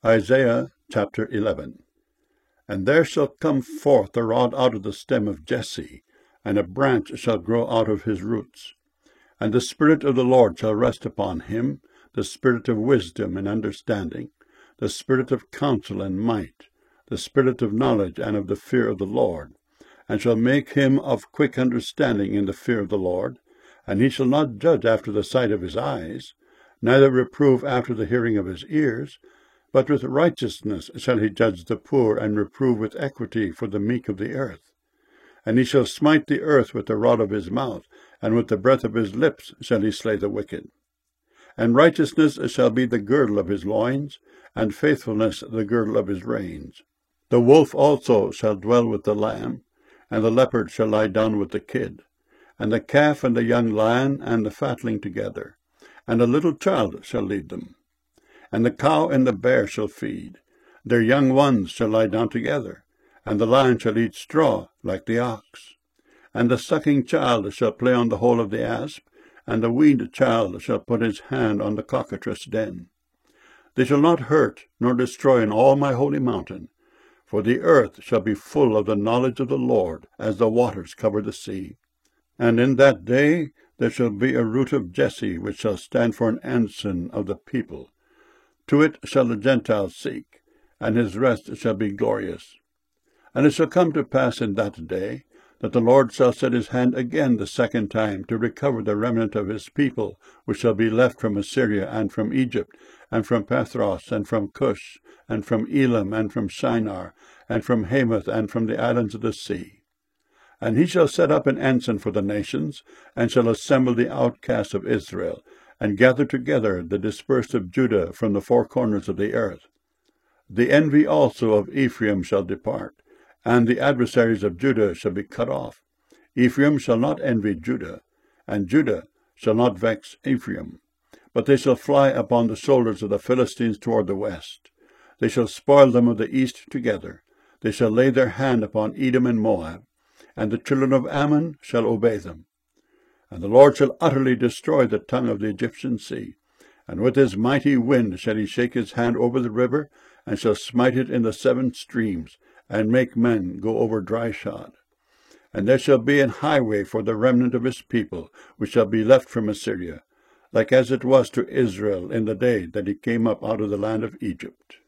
Isaiah chapter 11. And there shall come forth a rod out of the stem of Jesse, and a branch shall grow out of his roots. And the Spirit of the Lord shall rest upon him, the Spirit of wisdom and understanding, the Spirit of counsel and might, the Spirit of knowledge and of the fear of the Lord, and shall make him of quick understanding in the fear of the Lord. And he shall not judge after the sight of his eyes, neither reprove after the hearing of his ears, but with righteousness shall he judge the poor, and reprove with equity for the meek of the earth. And he shall smite the earth with the rod of his mouth, and with the breath of his lips shall he slay the wicked. And righteousness shall be the girdle of his loins, and faithfulness the girdle of his reins. The wolf also shall dwell with the lamb, and the leopard shall lie down with the kid, and the calf and the young lion and the fatling together, and a little child shall lead them. And the cow and the bear shall feed, their young ones shall lie down together, and the lion shall eat straw like the ox. And the sucking child shall play on the hole of the asp, and the weaned child shall put his hand on the cockatrice' den. They shall not hurt nor destroy in all my holy mountain, for the earth shall be full of the knowledge of the Lord, as the waters cover the sea. And in that day there shall be a root of Jesse, which shall stand for an ensign of the people. To it shall the Gentiles seek, and his rest shall be glorious. And it shall come to pass in that day, that the Lord shall set his hand again the second time to recover the remnant of his people, which shall be left from Assyria, and from Egypt, and from Pathros, and from Cush, and from Elam, and from Shinar, and from Hamath, and from the islands of the sea. And he shall set up an ensign for the nations, and shall assemble the outcasts of Israel, and gather together the dispersed of Judah from the four corners of the earth. The envy also of Ephraim shall depart, and the adversaries of Judah shall be cut off. Ephraim shall not envy Judah, and Judah shall not vex Ephraim. But they shall fly upon the shoulders of the Philistines toward the west. They shall spoil them of the east together. They shall lay their hand upon Edom and Moab, and the children of Ammon shall obey them. And the Lord shall utterly destroy the tongue of the Egyptian sea, and with his mighty wind shall he shake his hand over the river, and shall smite it in the 7 streams, and make men go over dry shod. And there shall be an highway for the remnant of his people, which shall be left from Assyria, like as it was to Israel in the day that he came up out of the land of Egypt.